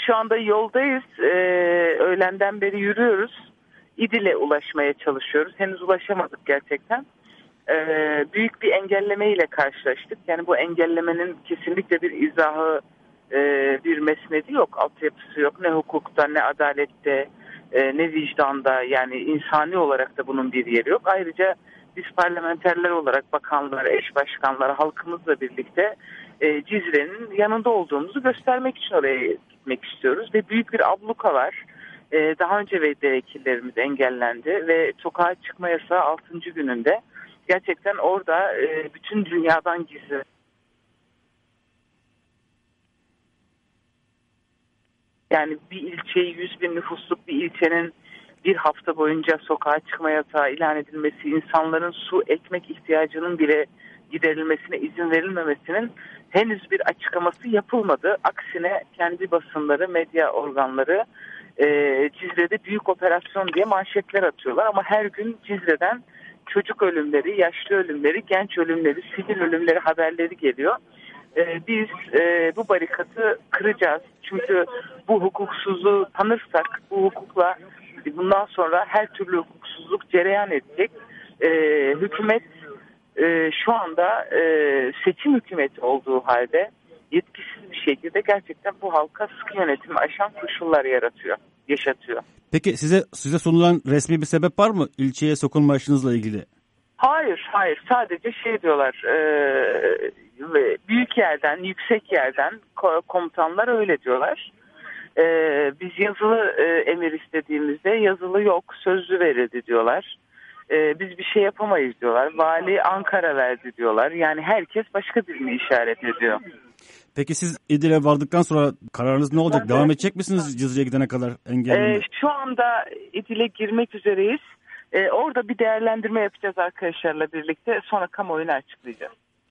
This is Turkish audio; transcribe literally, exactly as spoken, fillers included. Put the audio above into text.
şu anda yoldayız. Ee, öğlenden beri yürüyoruz. İdil'e ulaşmaya çalışıyoruz. Henüz ulaşamadık gerçekten. Ee, büyük bir engelleme ile karşılaştık. Yani bu engellemenin kesinlikle bir izahı, e, bir mesnedi yok. Altyapısı yok. Ne hukukta, ne adalette, e, ne vicdanda. Yani insani olarak da bunun bir yeri yok. Ayrıca biz parlamenterler olarak bakanlar, eş başkanlar, halkımızla birlikte e, Cizre'nin yanında olduğumuzu göstermek için oraya gitmek istiyoruz. Ve büyük bir abluka var. E, daha önce vekillerimiz engellendi ve sokağa çıkma yasağı altıncı gününde. Gerçekten orada e, bütün dünyadan gizli. Yani bir ilçeyi, yüz bin nüfusluk bir ilçenin bir hafta boyunca sokağa çıkma yasağı ilan edilmesi, insanların su, ekmek ihtiyacının bile giderilmesine izin verilmemesinin henüz bir açıklaması yapılmadı. Aksine kendi basınları, medya organları e, Cizre'de büyük operasyon diye manşetler atıyorlar. Ama her gün Cizre'den çocuk ölümleri, yaşlı ölümleri, genç ölümleri, sivil ölümleri haberleri geliyor. Ee, biz e, bu barikatı kıracağız. Çünkü bu hukuksuzluğu tanırsak, bu hukukla bundan sonra her türlü hukuksuzluk cereyan edecek. Ee, hükümet e, şu anda e, seçim hükümeti olduğu halde yetkisiz bir şekilde gerçekten bu halka sıkı yönetimi aşan koşullar yaratıyor, yaşatıyor. Peki size size sunulan resmi bir sebep var mı ilçeye sokulmayışınızla ilgili? Hayır, hayır. Sadece şey diyorlar, e, büyük yerden, yüksek yerden komutanlar öyle diyorlar. E, biz yazılı e, emir istediğimizde yazılı yok, sözlü verildi diyorlar. E, biz bir şey yapamayız diyorlar. Vali Ankara verdi diyorlar. Yani herkes başka birini işaret ediyor. Peki siz İdil'e vardıktan sonra kararınız ne olacak? Devam edecek misiniz Cizre'ye gidene kadar engelleme? E, şu anda İdil'e girmek üzereyiz. Ee, orada bir değerlendirme yapacağız arkadaşlarla birlikte. Sonra kamuoyuna açıklayacağız.